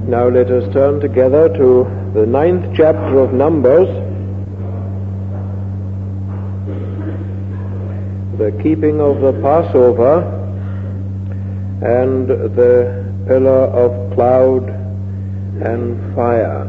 Now let us turn together to the 9th chapter of Numbers, the keeping of the Passover and the pillar of cloud and fire.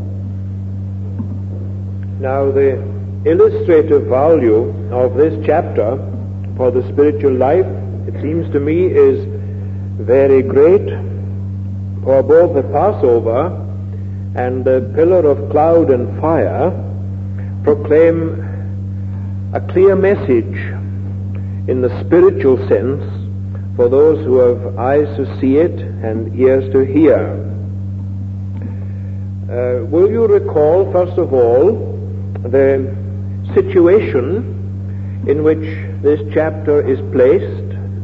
Now the illustrative value of this chapter for the spiritual life, it seems to me, is very great. For both the Passover and the pillar of cloud and fire proclaim a clear message in the spiritual sense for those who have eyes to see it and ears to hear. Will you recall, first of all, the situation in which this chapter is placed?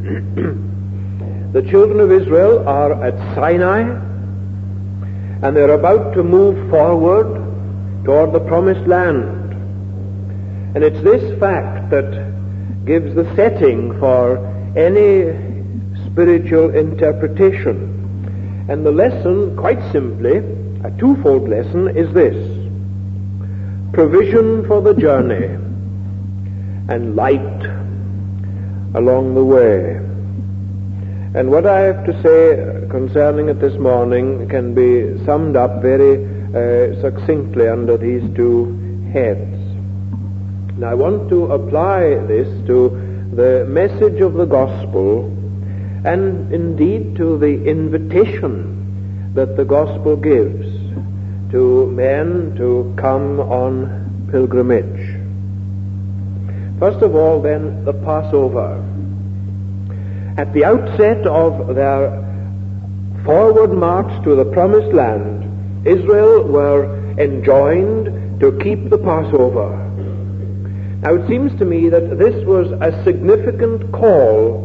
The children of Israel are at Sinai, and they're about to move forward toward the promised land. And it's this fact that gives the setting for any spiritual interpretation. And the lesson, quite simply, a twofold lesson, is this: provision for the journey and light along the way. And what I have to say concerning it this morning can be summed up very succinctly under these two heads. Now I want to apply this to the message of the gospel and indeed to the invitation that the gospel gives to men to come on pilgrimage. First of all, then, the Passover. At the outset of their forward march to the promised land, Israel were enjoined to keep the Passover. Now it seems to me that this was a significant call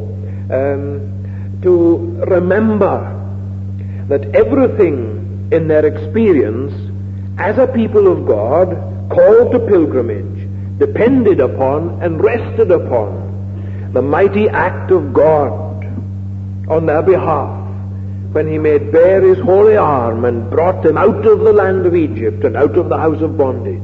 to remember that everything in their experience as a people of God, called to pilgrimage, depended upon and rested upon the mighty act of God on their behalf when he made bare his holy arm and brought them out of the land of Egypt and out of the house of bondage.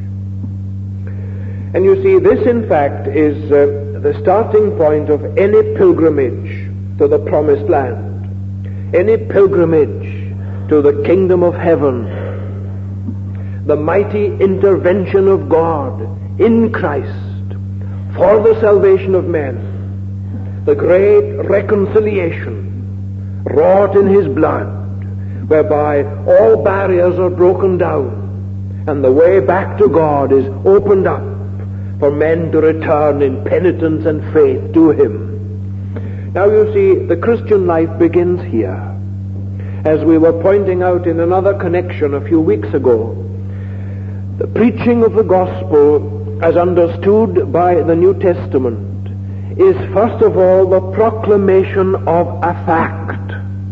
And you see, this in fact is the starting point of any pilgrimage to the promised land, any pilgrimage to the kingdom of heaven, the mighty intervention of God in Christ for the salvation of men, the great reconciliation wrought in his blood, whereby all barriers are broken down and the way back to God is opened up for men to return in penitence and faith to him. Now you see, the Christian life begins here. As we were pointing out in another connection a few weeks ago, the preaching of the gospel as understood by the New Testament is first of all the proclamation of a fact,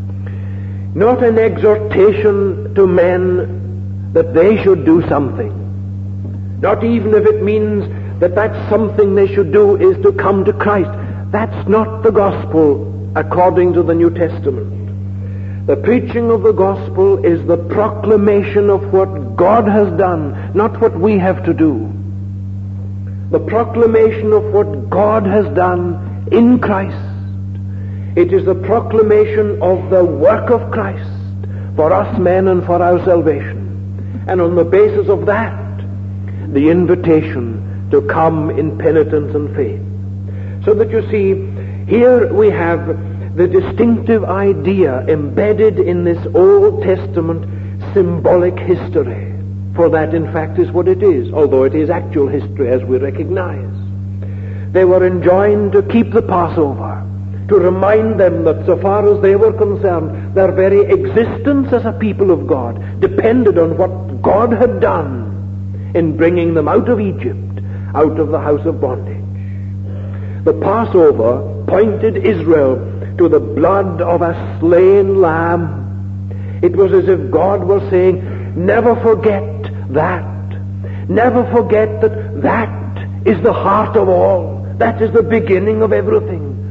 not an exhortation to men that they should do something, not even if it means that that something they should do is to come to Christ. That's not the gospel according to the New Testament. The preaching of the gospel is the proclamation of what God has done, not what we have to do. The proclamation of what God has done in Christ. It is the proclamation of the work of Christ for us men and for our salvation. And on the basis of that, the invitation to come in penitence and faith. So that you see, here we have the distinctive idea embedded in this Old Testament symbolic history. For that, in fact, is what it is, although it is actual history, as we recognize. They were enjoined to keep the Passover, to remind them that so far as they were concerned, their very existence as a people of God depended on what God had done in bringing them out of Egypt, out of the house of bondage. The Passover pointed Israel to the blood of a slain lamb. It was as if God was saying, never forget that. Never forget that that is the heart of all. That is the beginning of everything.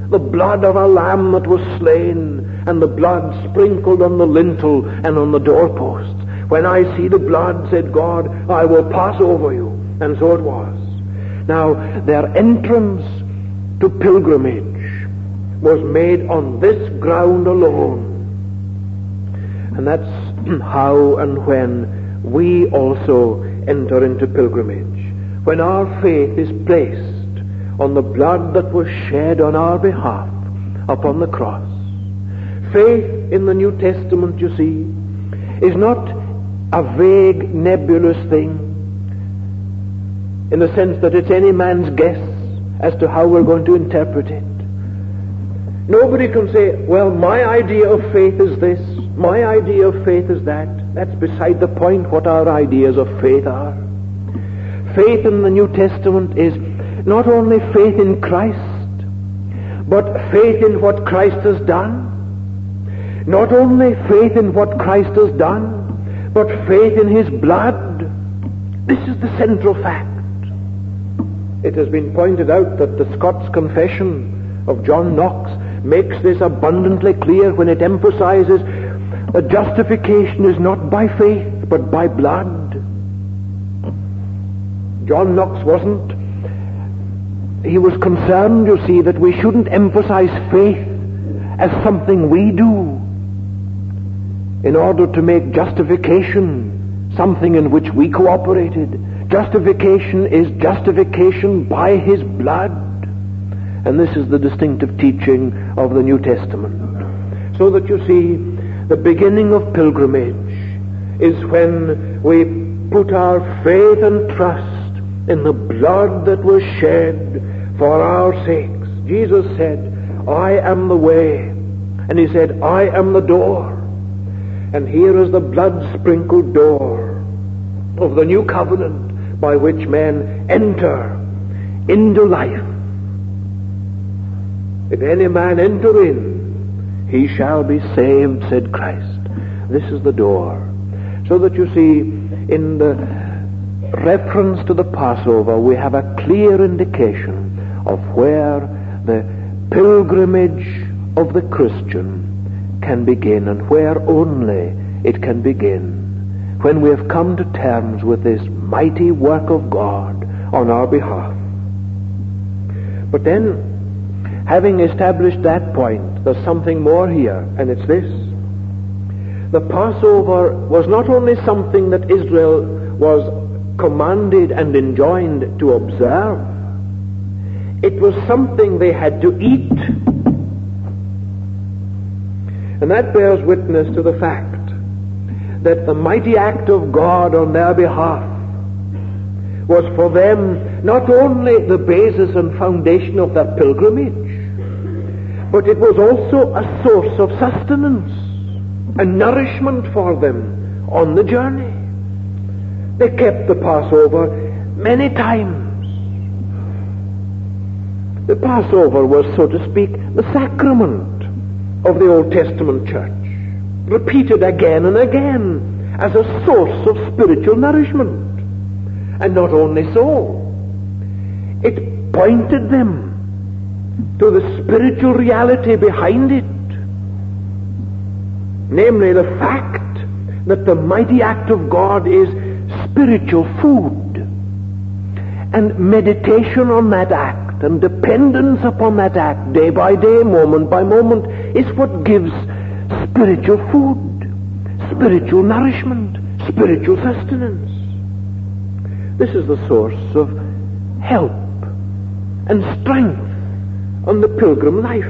the blood of a lamb that was slain, and the blood sprinkled on the lintel and on the doorposts. When I see the blood, said God, I will pass over you. And so it was. Now, their entrance to pilgrimage was made on this ground alone. And that's how and when we also enter into pilgrimage. When our faith is placed on the blood that was shed on our behalf upon the cross. Faith in the New Testament, you see, is not a vague, nebulous thing in the sense that it's any man's guess as to how we're going to interpret it. Nobody can say, well, my idea of faith is this, my idea of faith is that. That's beside the point what our ideas of faith are. Faith in the New Testament is not only faith in Christ, but faith in what Christ has done. Not only faith in what Christ has done, but faith in his blood. This is the central fact. It has been pointed out that the Scots Confession of John Knox makes this abundantly clear when it emphasizes that justification is not by faith, but by blood. John Knox he was concerned, you see, that we shouldn't emphasize faith as something we do in order to make justification something in which we cooperated. Justification is justification by his blood. And this is the distinctive teaching of the New Testament. So that you see, the beginning of pilgrimage is when we put our faith and trust in the blood that was shed for our sakes. Jesus said, I am the way. And he said, I am the door. And here is the blood-sprinkled door of the new covenant by which men enter into life. If any man enter in, he shall be saved, said Christ. This is the door. So that you see, in the reference to the Passover, we have a clear indication of where the pilgrimage of the Christian can begin, and where only it can begin when we have come to terms with this mighty work of God on our behalf. But then, having established that point, there's something more here, and it's this. The Passover was not only something that Israel was commanded and enjoined to observe, it was something they had to eat. And that bears witness to the fact that the mighty act of God on their behalf was for them not only the basis and foundation of their pilgrimage, but it was also a source of sustenance and nourishment for them on the journey. They kept the Passover many times. The Passover was, so to speak, the sacrament of the Old Testament church, repeated again and again as a source of spiritual nourishment. And not only so, it pointed them to the spiritual reality behind it, namely the fact that the mighty act of God is spiritual food, and meditation on that act and dependence upon that act day by day, moment by moment, is what gives spiritual food, spiritual nourishment, spiritual sustenance. This is the source of help and strength on the pilgrim life.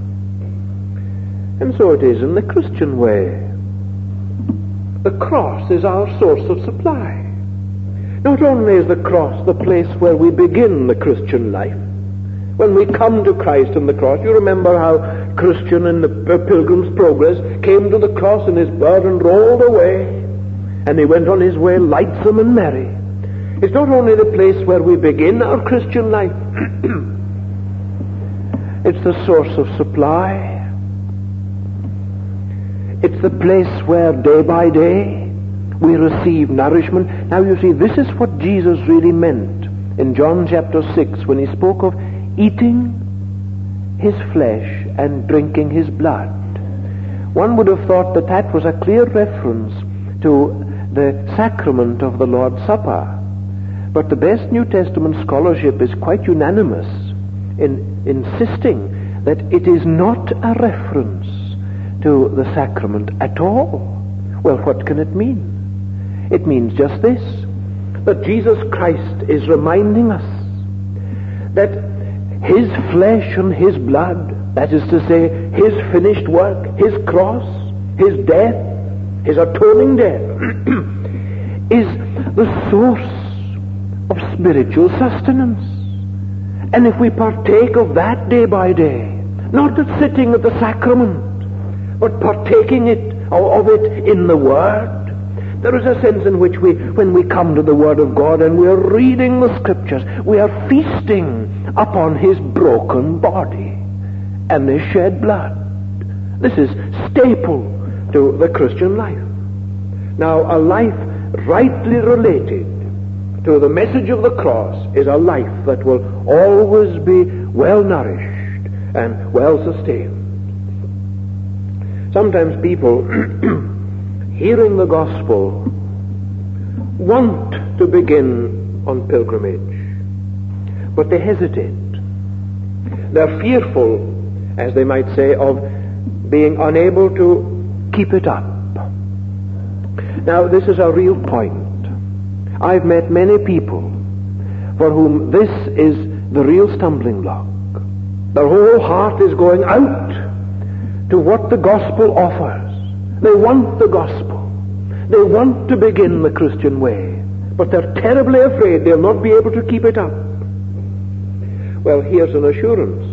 And so it is in the Christian way. The cross is our source of supply. Not only is the cross the place where we begin the Christian life. When we come to Christ on the cross, you remember how Christian in the Pilgrim's Progress came to the cross and his burden rolled away, and he went on his way lightsome and merry. It's not only the place where we begin our Christian life, it's the source of supply. It's the place where day by day we receive nourishment. Now you see, this is what Jesus really meant in John chapter 6 when he spoke of eating his flesh and drinking his blood. One would have thought that that was a clear reference to the sacrament of the Lord's Supper. But the best New Testament scholarship is quite unanimous in insisting that it is not a reference to the sacrament at all. Well, what can it mean? It means just this, that Jesus Christ is reminding us that his flesh and his blood, that is to say, his finished work, his cross, his death, his atoning death, is the source of spiritual sustenance. And if we partake of that day by day, not at sitting at the sacrament, but partaking of it in the Word, there is a sense in which when we come to the Word of God and we are reading the Scriptures, we are feasting upon his broken body and his shed blood. This is staple to the Christian life. Now, a life rightly related to the message of the cross is a life that will always be well nourished and well sustained. Sometimes people, hearing the gospel, want to begin on pilgrimage, but they hesitate. They're fearful, as they might say, of being unable to keep it up. Now, this is a real point. I've met many people for whom this is the real stumbling block. Their whole heart is going out to what the gospel offers. They want the gospel. They want to begin the Christian way, but they're terribly afraid they'll not be able to keep it up. Well, here's an assurance.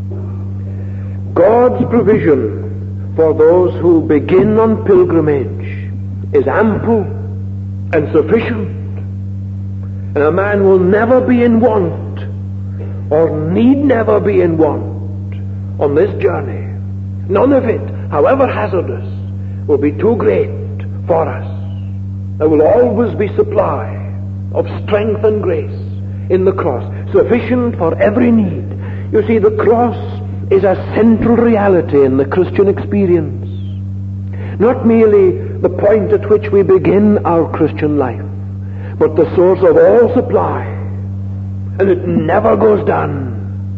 God's provision for those who begin on pilgrimage is ample and sufficient. And a man will never be in want, or need never be in want, on this journey. None of it, however hazardous, will be too great for us. There will always be supply of strength and grace in the cross, sufficient for every need. You see, the cross is a central reality in the Christian experience. Not merely the point at which we begin our Christian life, but the source of all supply, and it never goes down.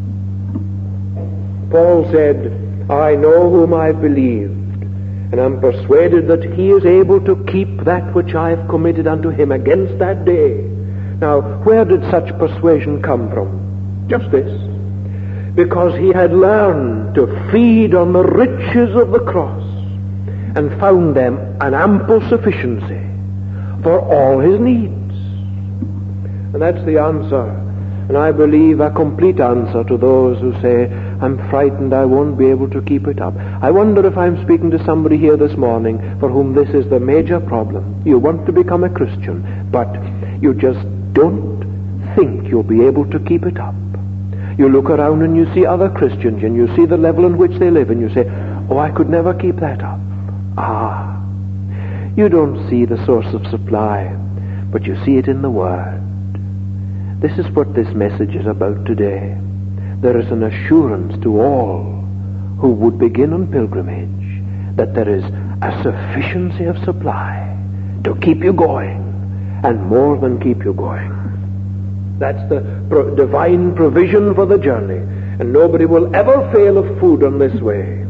Paul said, I know whom I have believed, and am persuaded that he is able to keep that which I have committed unto him against that day. Now, where did such persuasion come from? Just this. Because he had learned to feed on the riches of the cross and found them an ample sufficiency for all his needs. And that's the answer, and I believe a complete answer to those who say, I'm frightened I won't be able to keep it up. I wonder if I'm speaking to somebody here this morning for whom this is the major problem. You want to become a Christian, but you just don't think you'll be able to keep it up. You look around and you see other Christians and you see the level in which they live and you say, oh, I could never keep that up. Ah, you don't see the source of supply, but you see it in the Word. This is what this message is about today. There is an assurance to all who would begin on pilgrimage that there is a sufficiency of supply to keep you going, and more than keep you going. That's the divine provision for the journey, and nobody will ever fail of food on this way.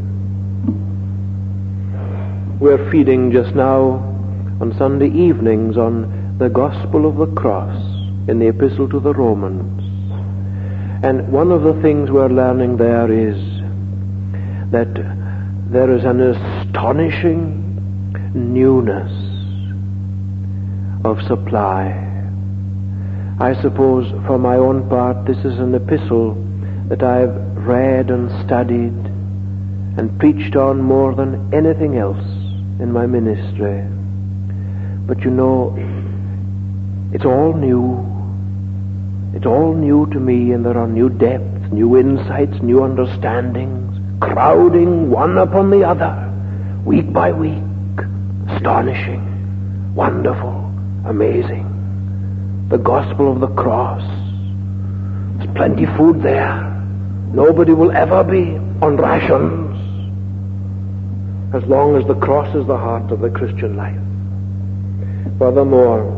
We're feeding just now on Sunday evenings on the gospel of the cross in the Epistle to the Romans. And one of the things we're learning there is that there is an astonishing newness of supply. I suppose for my own part this is an epistle that I've read and studied and preached on more than anything else in my ministry. But you know, it's all new. It's all new to me, and there are new depths, new insights, new understandings, crowding one upon the other, week by week. Astonishing, wonderful, amazing. The gospel of the cross. There's plenty food there. Nobody will ever be on rations as long as the cross is the heart of the Christian life. Furthermore,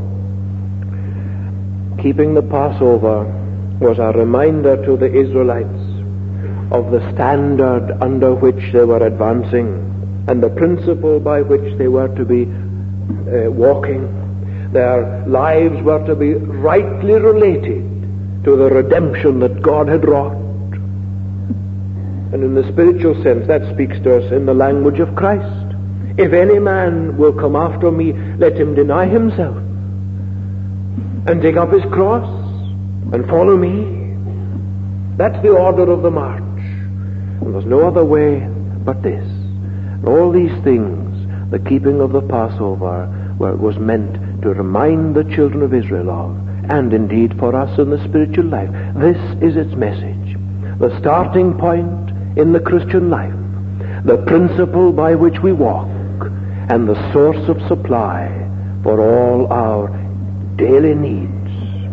keeping the Passover was a reminder to the Israelites of the standard under which they were advancing and the principle by which they were to be walking. Their lives were to be rightly related to the redemption that God had wrought. And in the spiritual sense, that speaks to us in the language of Christ. If any man will come after me, let him deny himself and take up his cross and follow me. That's the order of the march. And there's no other way but this. And all these things, the keeping of the Passover, was meant to remind the children of Israel of, and indeed for us in the spiritual life. This is its message. The starting point in the Christian life, the principle by which we walk, and the source of supply for all our daily needs.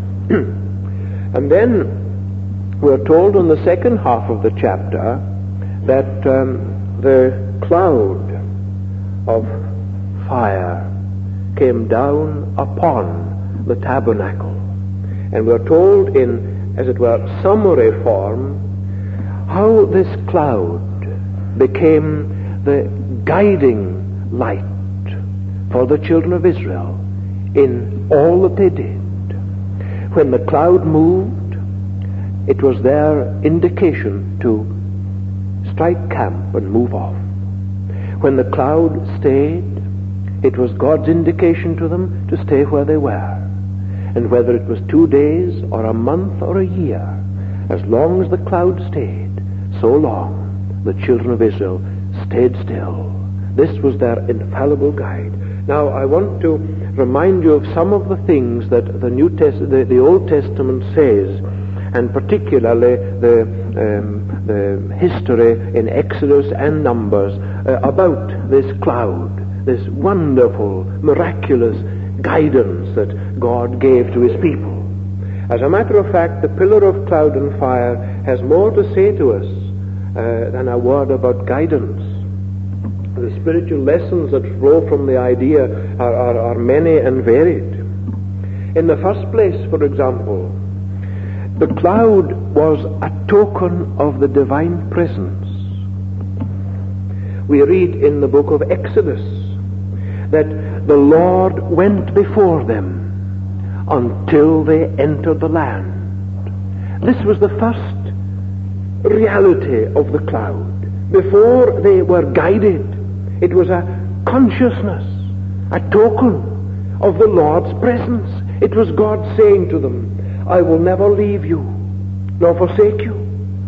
And then we're told in the second half of the chapter that the cloud of fire came down upon the tabernacle. And we're told in, as it were, summary form, how this cloud became the guiding light for the children of Israel in all that they did. When the cloud moved, it was their indication to strike camp and move off. When the cloud stayed, it was God's indication to them to stay where they were. And whether it was 2 days or a month or a year, as long as the cloud stayed, so long the children of Israel stayed still. This was their infallible guide. Now I want to remind you of some of the things that the Old Testament says, and particularly the history in Exodus and Numbers about this cloud, this wonderful, miraculous guidance that God gave to his people. As a matter of fact, the pillar of cloud and fire has more to say to us than a word about guidance. The spiritual lessons that flow from the idea are many and varied. In the first place, for example, the cloud was a token of the divine presence. We read in the book of Exodus that the Lord went before them until they entered the land. This was the first reality of the cloud. Before they were guided, it was a consciousness, a token of the Lord's presence. It was God saying to them, I will never leave you nor forsake you.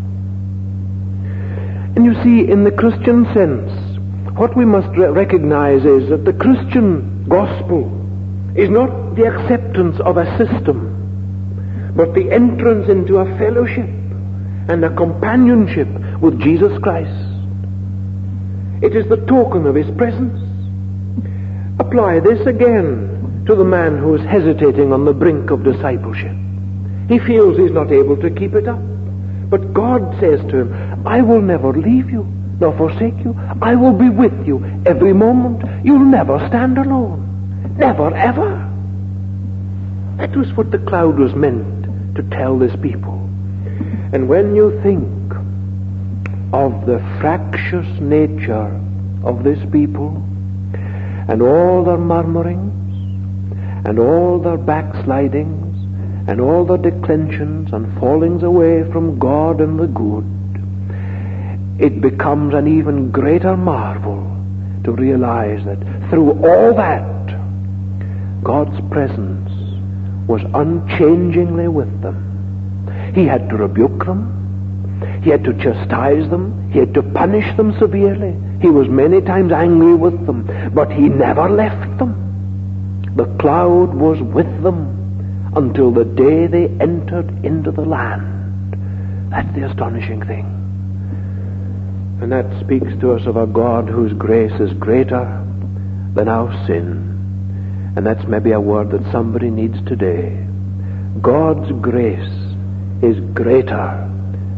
And you see, in the Christian sense, what we must recognize is that the Christian gospel is not the acceptance of a system, but the entrance into a fellowship and a companionship with Jesus Christ. It is the token of his presence. Apply this again to the man who is hesitating on the brink of discipleship. He feels he's not able to keep it up. But God says to him, I will never leave you nor forsake you. I will be with you every moment. You'll never stand alone. Never, ever. That was what the cloud was meant to tell this people. And when you think of the fractious nature of this people, and all their murmurings, and all their backslidings, and all their declensions and fallings away from God and the good, it becomes an even greater marvel to realize that through all that, God's presence was unchangingly with them. He had to rebuke them. He had to chastise them. He had to punish them severely. He was many times angry with them, but he never left them. The cloud was with them until the day they entered into the land. That's the astonishing thing. And that speaks to us of a God whose grace is greater than our sin. And that's maybe a word that somebody needs today. God's grace is greater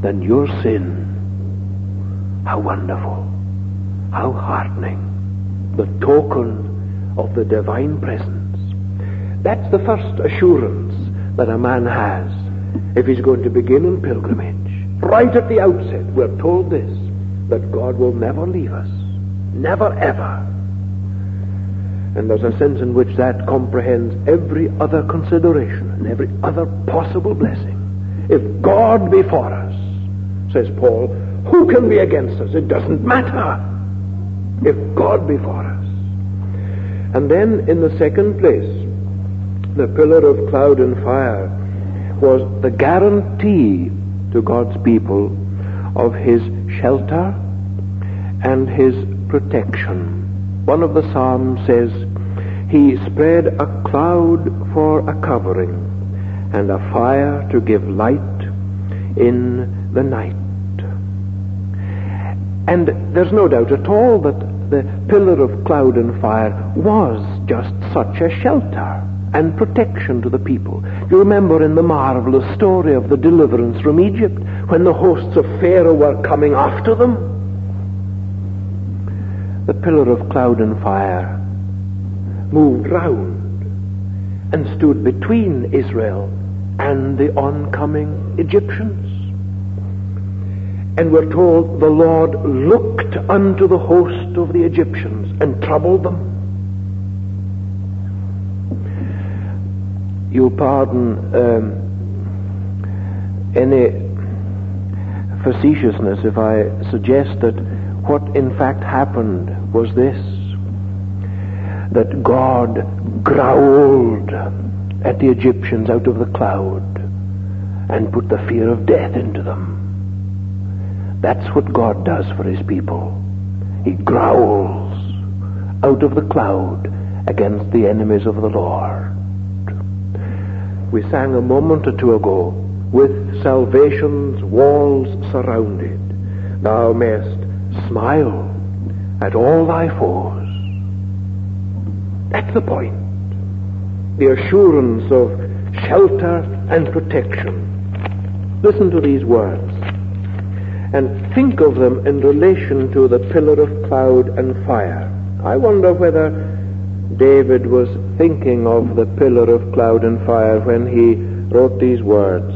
than your sin. How wonderful, how heartening, the token of the divine presence. That's the first assurance that a man has if he's going to begin in pilgrimage. Right at the outset, we're told this, that God will never leave us, never ever. And there's a sense in which that comprehends every other consideration and every other possible blessing. If God be for us, says Paul, who can be against us? It doesn't matter. If God be for us. And then in the second place, the pillar of cloud and fire was the guarantee to God's people of his shelter and his protection. One of the Psalms says, he spread a cloud for a covering and a fire to give light in the night. And there's no doubt at all that the pillar of cloud and fire was just such a shelter and protection to the people. You remember in the marvelous story of the deliverance from Egypt, when the hosts of Pharaoh were coming after them? The pillar of cloud and fire moved round and stood between Israel and the oncoming Egyptians. And we're told the Lord looked unto the host of the Egyptians and troubled them. You'll pardon any facetiousness if I suggest that what in fact happened was this, that God growled at the Egyptians out of the cloud and put the fear of death into them. That's what God does for his people. He growls out of the cloud against the enemies of the Lord. We sang a moment or two ago, with salvation's walls surrounded, thou mayest smile at all thy foes. That's the point. The assurance of shelter and protection. Listen to these words and think of them in relation to the pillar of cloud and fire. I wonder whether David was thinking of the pillar of cloud and fire when he wrote these words.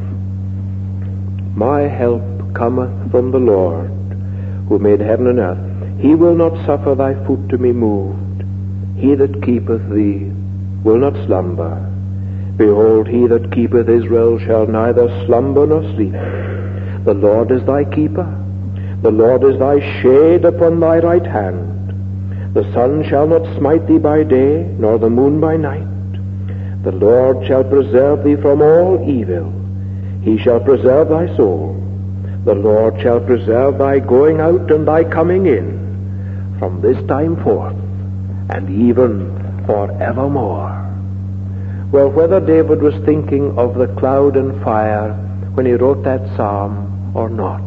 My help cometh from the Lord, who made heaven and earth. He will not suffer thy foot to be moved. He that keepeth thee will not slumber. Behold, he that keepeth Israel shall neither slumber nor sleep. The Lord is thy keeper. The Lord is thy shade upon thy right hand. The sun shall not smite thee by day, nor the moon by night. The Lord shall preserve thee from all evil. He shall preserve thy soul. The Lord shall preserve thy going out and thy coming in, from this time forth, and even forevermore. Well, whether David was thinking of the cloud and fire when he wrote that psalm or not,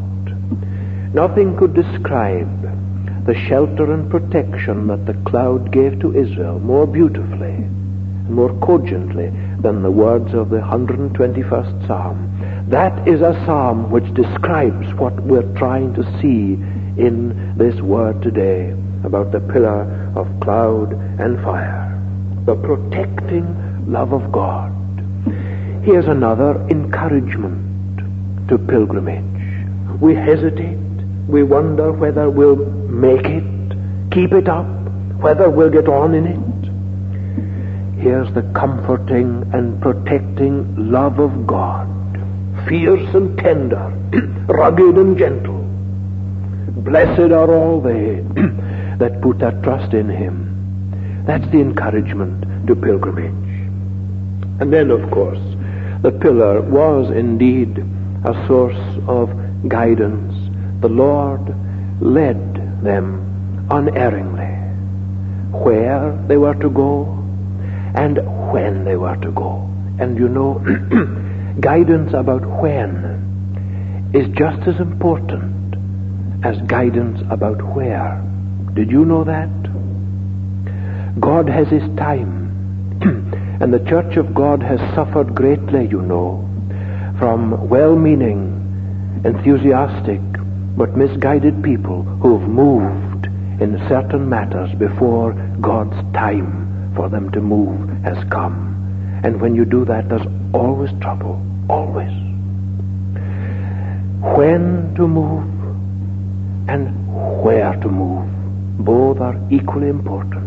nothing could describe the shelter and protection that the cloud gave to Israel more beautifully and more cogently than the words of the 121st Psalm. That is a psalm which describes what we're trying to see in this word today about the pillar of cloud and fire, the protecting love of God. Here's another encouragement to pilgrimage. We hesitate. We wonder whether we'll make it, keep it up, whether we'll get on in it. Here's the comforting and protecting love of God, fierce and tender, rugged and gentle. Blessed are all they that put their trust in him. That's the encouragement to pilgrimage. And then, of course, the pillar was indeed a source of guidance. The Lord led them unerringly where they were to go and when they were to go. And you know, guidance about when is just as important as guidance about where. Did you know that? God has his time. And the Church of God has suffered greatly, you know, from well-meaning enthusiastic but misguided people who've moved in certain matters before God's time for them to move has come. And when you do that, there's always trouble. Always. When to move and where to move, both are equally important.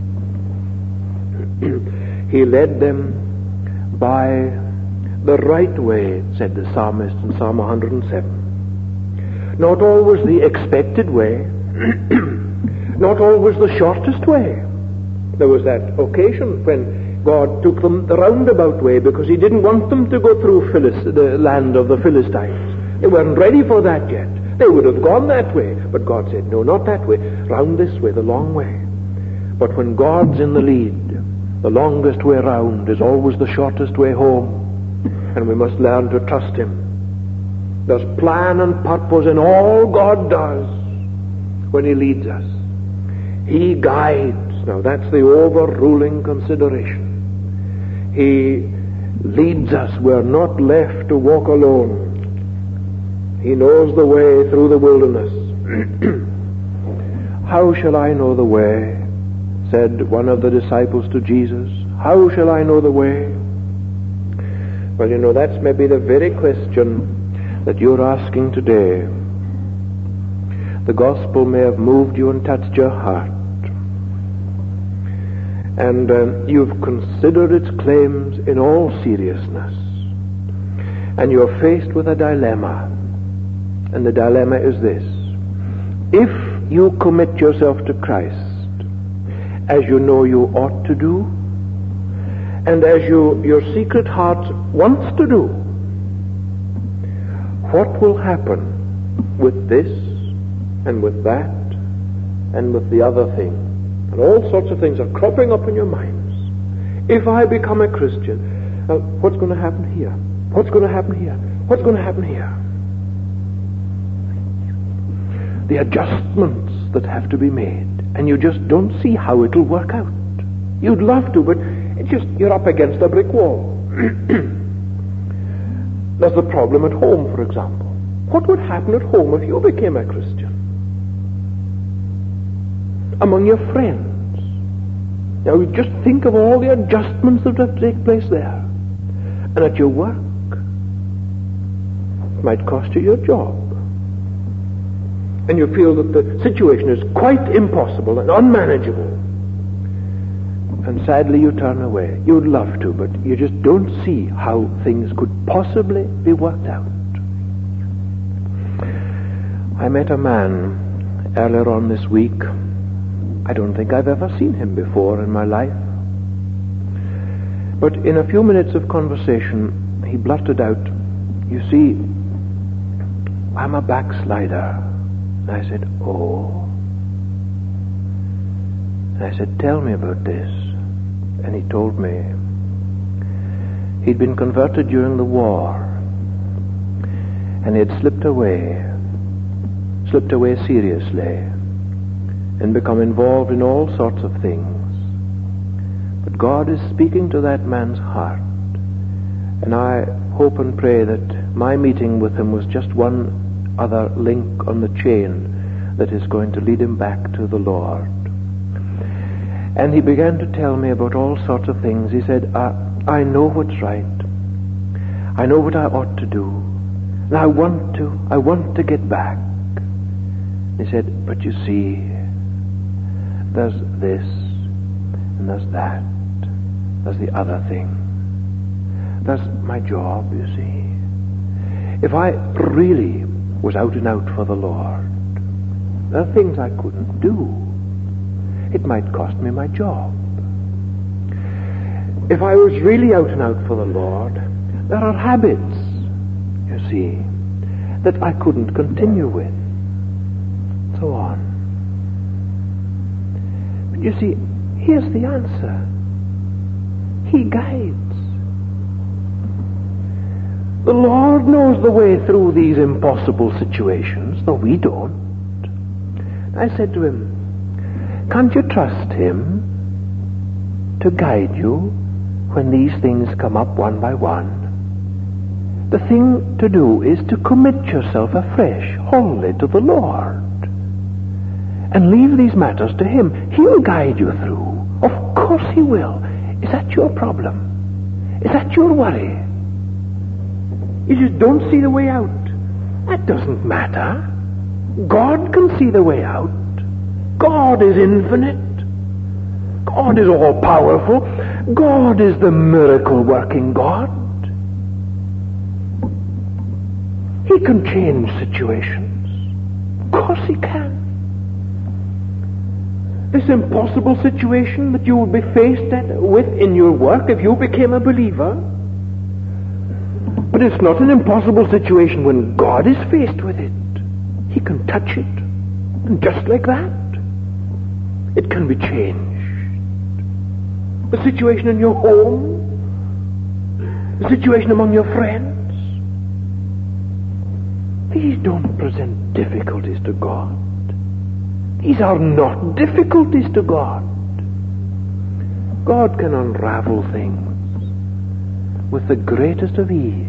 He led them by the right way, said the psalmist in Psalm 107. Not always the expected way, not always the shortest way. There was that occasion when God took them the roundabout way because he didn't want them to go through the land of the Philistines. They weren't ready for that yet. They would have gone that way. But God said, no, not that way. Round this way, the long way. But when God's in the lead, the longest way round is always the shortest way home. And we must learn to trust him. There's plan and purpose in all God does when he leads us. He guides. Now that's the overruling consideration. He leads us. We're not left to walk alone. He knows the way through the wilderness. How shall I know the way? Said one of the disciples to Jesus. How shall I know the way? Well, you know, that's maybe the very question that you're asking today. The gospel may have moved you and touched your heart. And you've considered its claims in all seriousness. And you're faced with a dilemma. And the dilemma is this. If you commit yourself to Christ, as you know you ought to do, and as your secret heart wants to do, what will happen with this, and with that, and with the other thing? And all sorts of things are cropping up in your minds. If I become a Christian, what's going to happen here? What's going to happen here? What's going to happen here? The adjustments that have to be made, and you just don't see how it'll work out. You'd love to, but it's just you're up against a brick wall. There's the problem at home, for example. What would happen at home if you became a Christian? Among your friends. Now just think of all the adjustments that have to take place there. And at your work, it might cost you your job. And you feel that the situation is quite impossible and unmanageable. And sadly you turn away. You'd love to, but you just don't see how things could possibly be worked out. I met a man earlier on this week. I don't think I've ever seen him before in my life. But in a few minutes of conversation, he blurted out, you see, I'm a backslider. And I said, oh. And I said, tell me about this. And he told me he'd been converted during the war. And he had slipped away seriously, and become involved in all sorts of things. But God is speaking to that man's heart. And I hope and pray that my meeting with him was just one other link on the chain that is going to lead him back to the Lord. And he began to tell me about all sorts of things. He said, I know what's right. I know what I ought to do. And I want to get back. He said, but you see, there's this, and there's that, there's the other thing. There's my job, you see. If I really was out and out for the Lord, there are things I couldn't do. It might cost me my job. If I was really out and out for the Lord, there are habits, you see, that I couldn't continue with. So on. But you see, here's the answer. He guides. The Lord knows the way through these impossible situations, though we don't. I said to him, can't you trust him to guide you when these things come up one by one? The thing to do is to commit yourself afresh, wholly to the Lord. And leave these matters to Him. He'll guide you through. Of course He will. Is that your problem? Is that your worry? You just don't see the way out. That doesn't matter. God can see the way out. God is infinite. God is all-powerful. God is the miracle-working God. He can change situations. Of course He can. This impossible situation that you would be faced with in your work if you became a believer. But it's not an impossible situation when God is faced with it. He can touch it. And just like that, it can be changed. The situation in your home, the situation among your friends, these don't present difficulties to God. These are not difficulties to God. God can unravel things with the greatest of ease.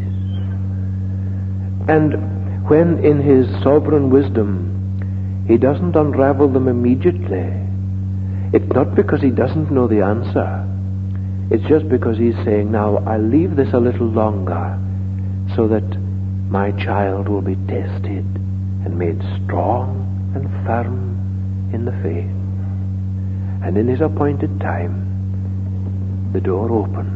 And when in His sovereign wisdom He doesn't unravel them immediately, it's not because He doesn't know the answer. It's just because He's saying, now I'll leave this a little longer so that my child will be tested and made strong and firm in the faith. And in His appointed time, the door opens.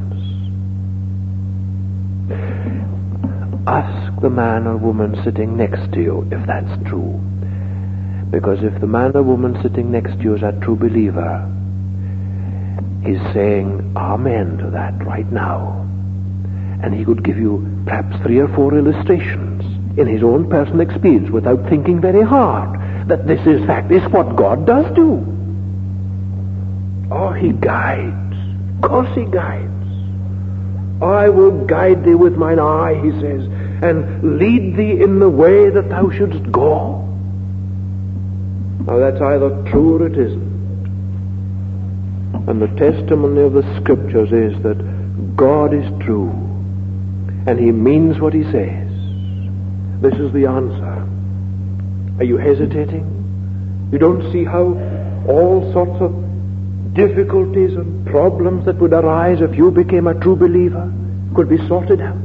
Ask the man or woman sitting next to you if that's true. Because if the man or woman sitting next to you is a true believer, he's saying amen to that right now. And he could give you perhaps 3 or 4 illustrations in his own personal experience without thinking very hard that this is fact, is what God does do. Oh, He guides. Of course He guides. I will guide thee with mine eye, He says, and lead thee in the way that thou shouldst go. Now that's either true or it isn't. And the testimony of the Scriptures is that God is true, and He means what He says. This is the answer. Are you hesitating? You don't see how all sorts of difficulties and problems that would arise if you became a true believer could be sorted out?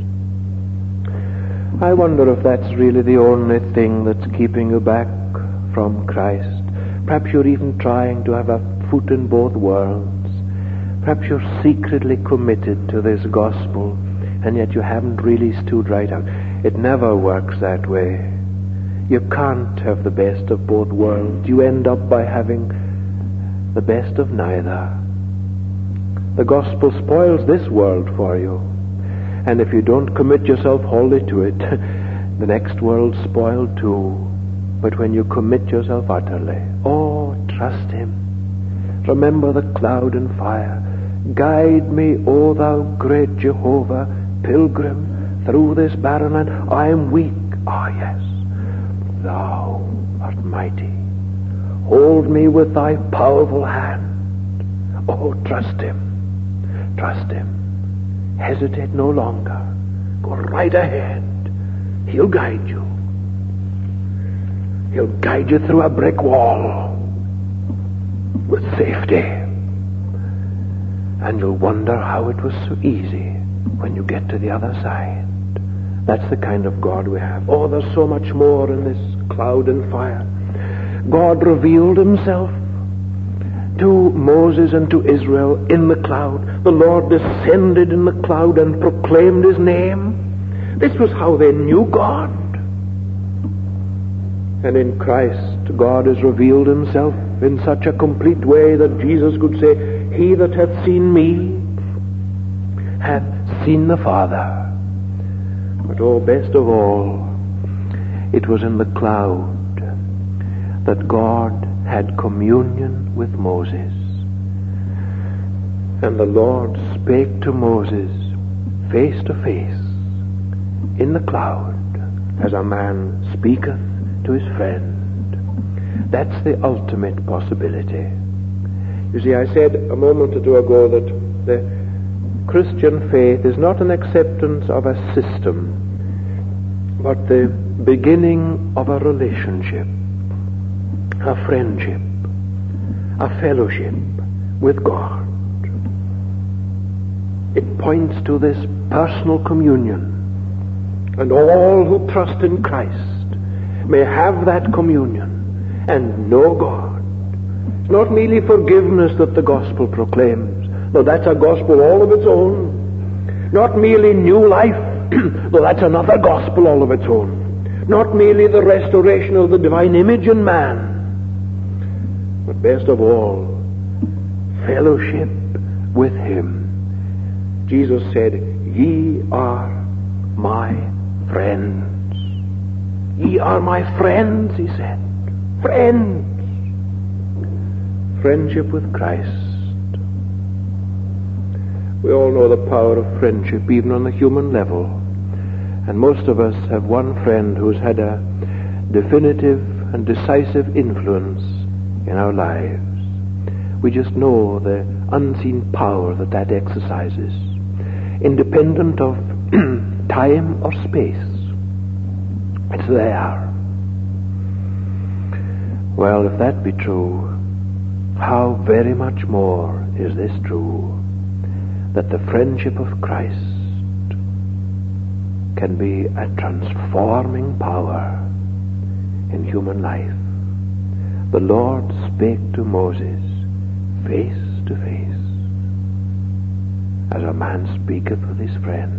I wonder if that's really the only thing that's keeping you back from Christ. Perhaps you're even trying to have a foot in both worlds. Perhaps you're secretly committed to this gospel, and yet you haven't really stood right out. It never works that way. You can't have the best of both worlds. You end up by having the best of neither. The gospel spoils this world for you, and if you don't commit yourself wholly to it, the next world's spoiled too. But when you commit yourself utterly, oh, trust Him. Remember the cloud and fire. Guide me, O thou great Jehovah, pilgrim, through this barren land. I am weak. Ah, yes. Thou art mighty. Hold me with thy powerful hand. Oh, trust Him. Trust Him. Hesitate no longer. Go right ahead. He'll guide you. He'll guide you through a brick wall with safety. And you'll wonder how it was so easy when you get to the other side. That's the kind of God we have. Oh, there's so much more in this cloud and fire. God revealed Himself to Moses and to Israel in the cloud. The Lord descended in the cloud and proclaimed His name. This was how they knew God. And in Christ, God has revealed Himself in such a complete way that Jesus could say, He that hath seen me hath seen the Father. But oh, best of all, it was in the cloud that God had communion with Moses. And the Lord spake to Moses face to face in the cloud as a man speaketh to his friend. That's the ultimate possibility. You see, I said a moment or two ago that Christian faith is not an acceptance of a system, but the beginning of a relationship, a friendship, a fellowship with God. It points to this personal communion, and all who trust in Christ may have that communion and know God. It's not merely forgiveness that the gospel proclaims, though that's a gospel all of its own. Not merely new life, though that's another gospel all of its own. Not merely the restoration of the divine image in man, but best of all, fellowship with Him. Jesus said, "Ye are my friends." Ye are my friends, He said. Friends. Friendship with Christ. We all know the power of friendship, even on the human level. And most of us have one friend who's had a definitive and decisive influence in our lives. We just know the unseen power that exercises, independent of time or space. It's there. Well, if that be true, how very much more is this true, that the friendship of Christ can be a transforming power in human life. The Lord spake to Moses face to face, as a man speaketh with his friend.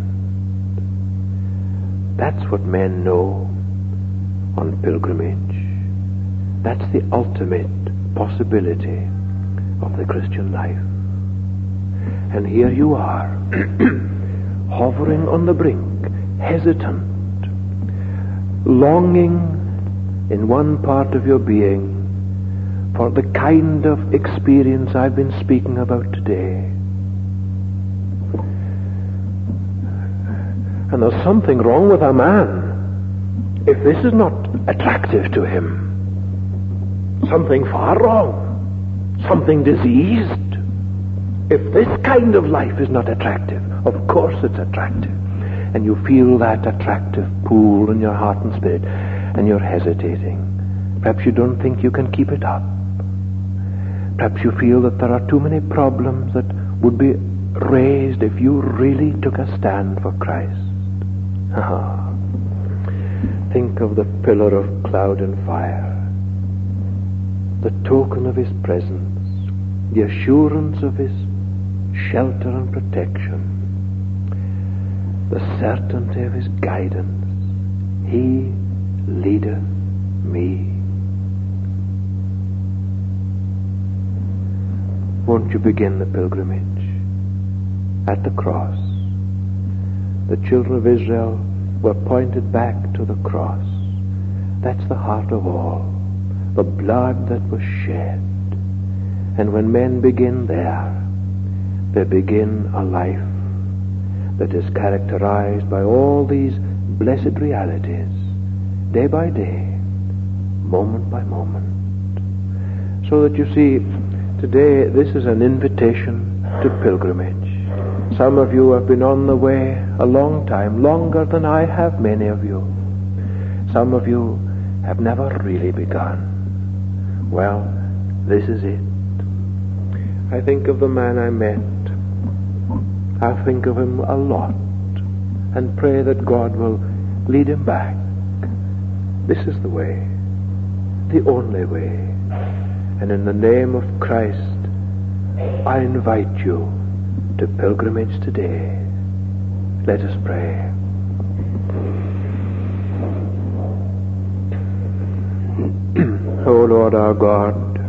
That's what men know on pilgrimage. That's the ultimate possibility of the Christian life. And here you are, hovering on the brink, hesitant, longing in one part of your being for the kind of experience I've been speaking about today. And there's something wrong with a man if this is not attractive to him. Something far wrong. Something diseased. If this kind of life is not attractive, of course it's attractive. And you feel that attractive pull in your heart and spirit, and you're hesitating. Perhaps you don't think you can keep it up. Perhaps you feel that there are too many problems that would be raised if you really took a stand for Christ. Think of the pillar of cloud and fire, the token of His presence, the assurance of His shelter and protection, the certainty of His guidance. He leadeth me. Won't you begin the pilgrimage at the cross? The children of Israel were pointed back to the cross. That's the heart of all. The blood that was shed. And when men begin there, they begin a life that is characterized by all these blessed realities, day by day, moment by moment. So that you see, today this is an invitation to pilgrimage. Some of you have been on the way a long time, longer than I have, many of you. Some of you have never really begun. Well, this is it. I think of the man I met. I think of him a lot and pray that God will lead him back. This is the way, the only way. And in the name of Christ, I invite you to pilgrimage today. Let us pray. O Lord our God,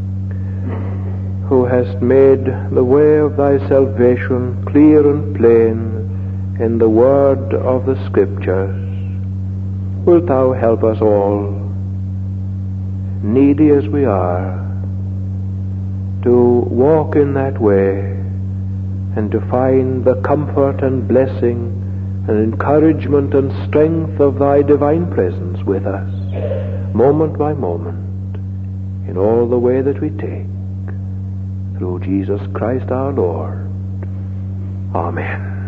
who hast made the way of thy salvation clear and plain in the word of the Scriptures, wilt thou help us all, needy as we are, to walk in that way and to find the comfort and blessing and encouragement and strength of thy divine presence with us, moment by moment, in all the way that we take, through Jesus Christ our Lord. Amen.